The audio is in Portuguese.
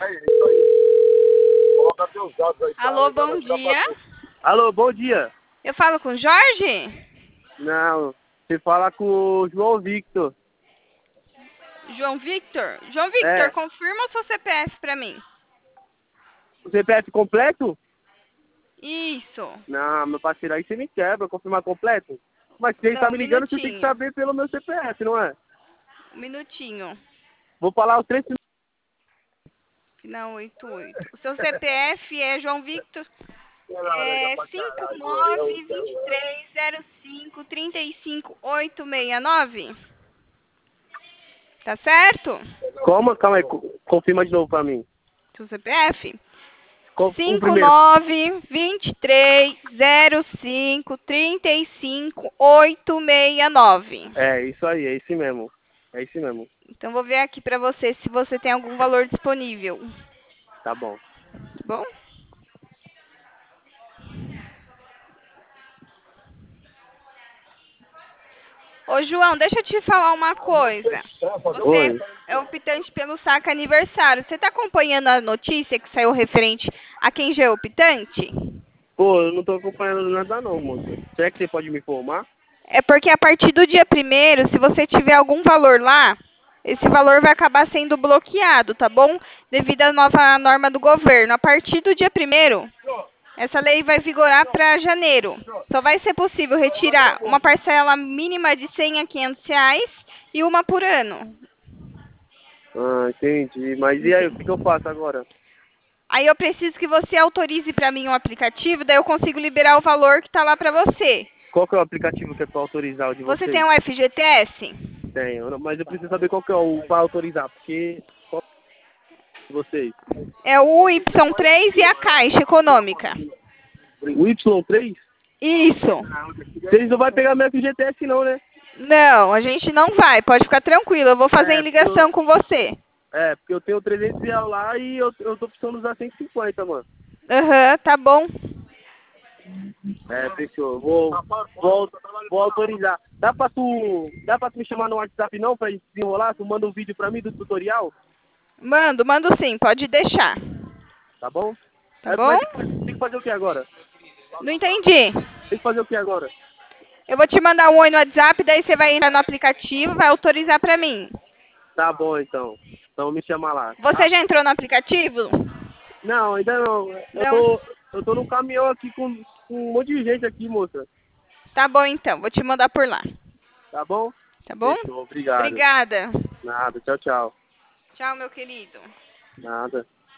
Alô, bom dia. Alô, bom dia. Eu falo com o Jorge? Não, você fala com o João Victor. João Victor? João Victor, É. confirma o seu CPF pra mim. O CPF completo? Isso. Não, meu parceiro, aí você me quebra, confirmar completo. Mas se ele Não, tá um me ligando, você tem que minutinho. saber pelo meu CPF, não é? Um minutinho. Vou falar os três Final 88. O seu CPF é João Victor? É 59-2305-35869? Tá certo? Como? Calma aí, confirma de novo pra mim. Seu CPF? O primeiro. 59-2305-35869. É, isso aí, é esse mesmo. É esse mesmo. Então, vou ver aqui pra você se você tem algum valor disponível. Tá bom. Tá bom? Ô, João, deixa eu te falar uma coisa. Você Oi. é optante pelo saque aniversário. Você tá acompanhando a notícia que saiu referente a quem já é optante? Pô, eu não tô acompanhando nada não, moça. Será que você pode me informar? É porque a partir do dia 1º, se você tiver algum valor lá, esse valor vai acabar sendo bloqueado, tá bom? Devido à nova norma do governo. A partir do dia 1º, essa lei vai vigorar para janeiro. Só vai ser possível retirar uma parcela mínima de 100 a 500 reais e uma por ano. Ah, entendi. Mas e aí, o que eu faço agora? Aí eu preciso que você autorize para mim um aplicativo, daí eu consigo liberar o valor que está lá para você. Qual que é o aplicativo que é pra autorizar o de Você vocês? tem um FGTS? Tenho, mas eu preciso saber qual que é o pra autorizar, porque qual de vocês? É o Y3 e a Caixa Econômica. O Y3? Isso. Vocês não vão pegar meu FGTS não, né? Não, a gente não vai, pode ficar tranquilo, eu vou fazer em ligação com você. Porque eu tenho 300 reais lá e eu tô precisando usar 150, mano. Aham, tá bom. Fechou. Vou autorizar. Dá pra tu me chamar no WhatsApp não, pra gente desenrolar? Tu manda um vídeo pra mim do tutorial? Mando sim, pode deixar. Tá bom? Tá bom? Mas tem que fazer o que agora? Não entendi. Tem que fazer o que agora? Eu vou te mandar um oi no WhatsApp, daí você vai entrar no aplicativo, vai autorizar pra mim. Tá bom, então. Então me chama lá, Você tá? já entrou no aplicativo? Não, ainda não. Não. Eu tô num caminhão aqui com um monte de gente aqui, moça. Tá bom então, vou te mandar por lá. Tá bom? Tá bom? Fechou, obrigado. Obrigada. Nada, tchau, tchau. Tchau, meu querido. Nada.